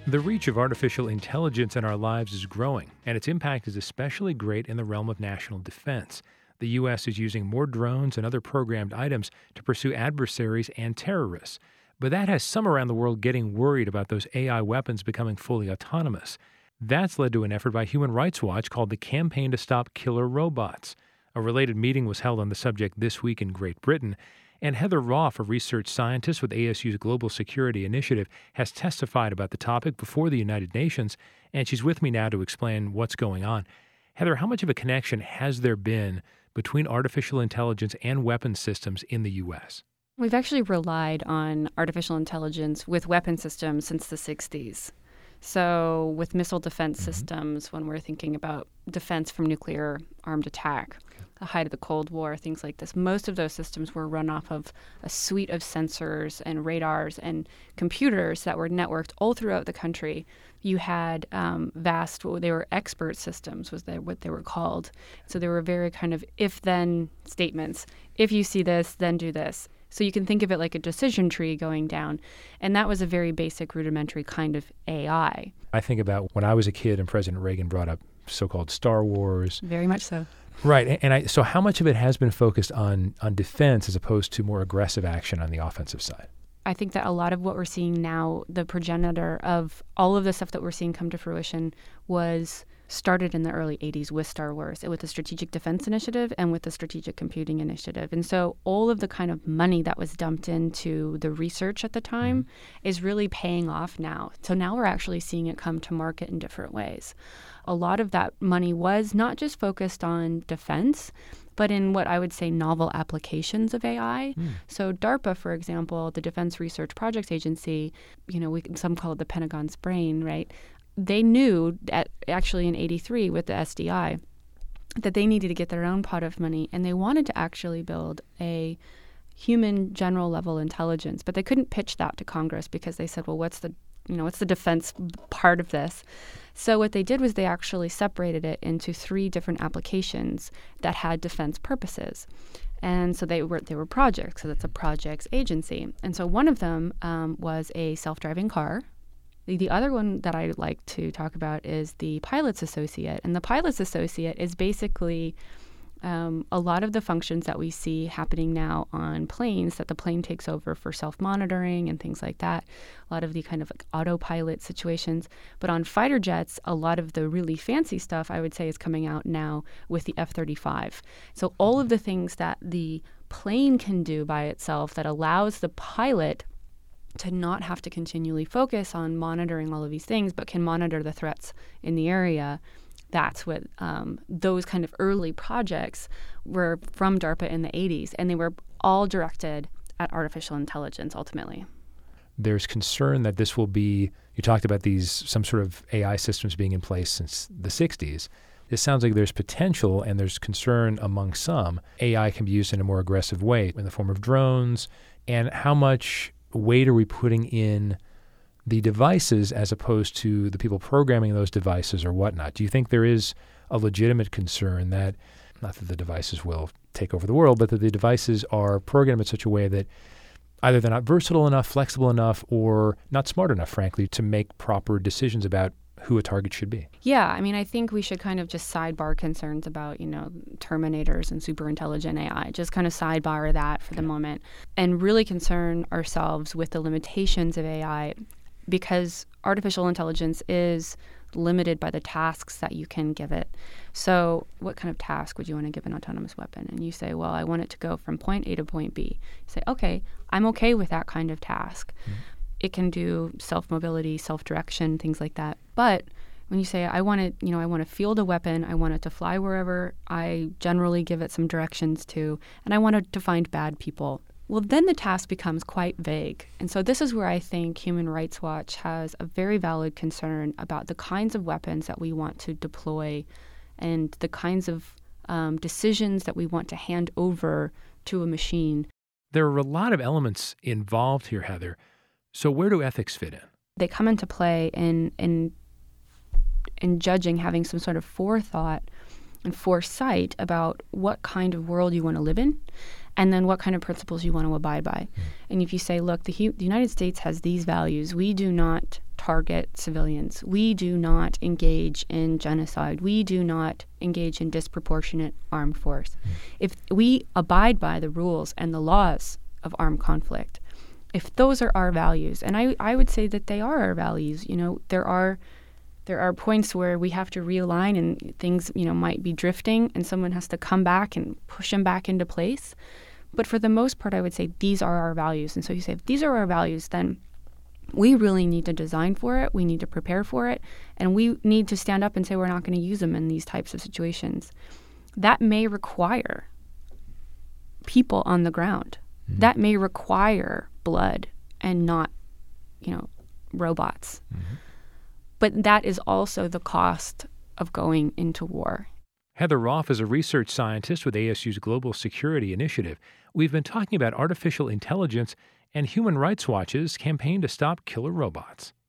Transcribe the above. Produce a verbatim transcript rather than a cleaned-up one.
The reach of artificial intelligence in our lives is growing, and its impact is especially great in the realm of national defense. The U S is using more drones and other programmed items to pursue adversaries and terrorists. But that has some around the world getting worried about those A I weapons becoming fully autonomous. That's led to an effort by Human Rights Watch called the Campaign to Stop Killer Robots. A related meeting was held on the subject this week in Great Britain, and Heather Roth, a research scientist with A S U's Global Security Initiative, has testified about the topic before the United Nations, and she's with me now to explain what's going on. Heather, how much of a connection has there been between artificial intelligence and weapons systems in the U S? We've actually relied on artificial intelligence with weapon systems since the sixties. So with missile defense mm-hmm. systems, when we're thinking about defense from nuclear armed attack, the height of the Cold War, things like this, most of those systems were run off of a suite of sensors and radars and computers that were networked all throughout the country. You had um, vast, well, they were expert systems, was they, what they were called. So they were very kind of if-then statements. If you see this, then do this. So you can think of it like a decision tree going down. And that was a very basic, rudimentary kind of A I. I think about when I was a kid and President Reagan brought up so-called Star Wars. Very much so. Right. And I, so how much of it has been focused on, on defense as opposed to more aggressive action on the offensive side? I think that a lot of what we're seeing now, the progenitor of all of the stuff that we're seeing come to fruition, was started in the early eighties with Star Wars, with the Strategic Defense Initiative and with the Strategic Computing Initiative. And so all of the kind of money that was dumped into the research at the time mm-hmm. is really paying off now. So now we're actually seeing it come to market in different ways. A lot of that money was not just focused on defense, but in what I would say novel applications of A I. Mm. So DARPA, for example, the Defense Research Projects Agency, you know, we some call it the Pentagon's brain, right? They knew, at, actually in eighty-three with the S D I, that they needed to get their own pot of money, and they wanted to actually build a human general level intelligence, but they couldn't pitch that to Congress because they said, well, what's the you know, what's the defense part of this? So what they did was they actually separated it into three different applications that had defense purposes. And so they were they were projects, so that's a projects agency. And so one of them um, was a self-driving car. The, the other one that I like to talk about is the Pilot's Associate. And the Pilot's Associate is basically Um, a lot of the functions that we see happening now on planes, that the plane takes over for self-monitoring and things like that, a lot of the kind of like autopilot situations. But on fighter jets, a lot of the really fancy stuff, I would say, is coming out now with the F thirty-five. So all of the things that the plane can do by itself that allows the pilot to not have to continually focus on monitoring all of these things, but can monitor the threats in the area. That's what um, those kind of early projects were from DARPA in the eighties, and they were all directed at artificial intelligence ultimately. There's concern that this will be, you talked about these, some sort of A I systems being in place since the sixties. It sounds like there's potential and there's concern among some. A I can be used in a more aggressive way in the form of drones. And how much weight are we putting in the devices as opposed to the people programming those devices or whatnot? Do you think there is a legitimate concern that, not that the devices will take over the world, but that the devices are programmed in such a way that either they're not versatile enough, flexible enough, or not smart enough, frankly, to make proper decisions about who a target should be? Yeah, I mean, I think we should kind of just sidebar concerns about, you know, Terminators and super intelligent A I, just kind of sidebar that for the moment, and really concern ourselves with the limitations of A I, because artificial intelligence is limited by the tasks that you can give it. So what kind of task would you want to give an autonomous weapon? And you say, well, I want it to go from point A to point B. You say, okay, I'm okay with that kind of task. Mm-hmm. It can do self-mobility, self-direction, things like that. But when you say, I want it, you know, I want to field a weapon, I want it to fly wherever I generally give it some directions to, and I want it to find bad people, well, then the task becomes quite vague. And so this is where I think Human Rights Watch has a very valid concern about the kinds of weapons that we want to deploy and the kinds of um, decisions that we want to hand over to a machine. There are a lot of elements involved here, Heather. So where do ethics fit in? They come into play in in in judging, having some sort of forethought and foresight about what kind of world you want to live in, and then what kind of principles you want to abide by. Mm. And if you say, look, the, the United States has these values, we do not target civilians. We do not engage in genocide. We do not engage in disproportionate armed force. If we abide by the rules and the laws of armed conflict, if those are our values, and I, I would say that they are our values, you know, there are there are points where we have to realign and things, you know, might be drifting and someone has to come back and push them back into place. But for the most part, I would say these are our values. And so you say, if these are our values, then we really need to design for it. We need to prepare for it. And we need to stand up and say we're not going to use them in these types of situations. That may require people on the ground. Mm-hmm. That may require blood and not, you know, robots. Mm-hmm. But that is also the cost of going into war. Heather Roff is a research scientist with A S U's Global Security Initiative. We've been talking about artificial intelligence and Human Rights Watch's campaign to stop killer robots.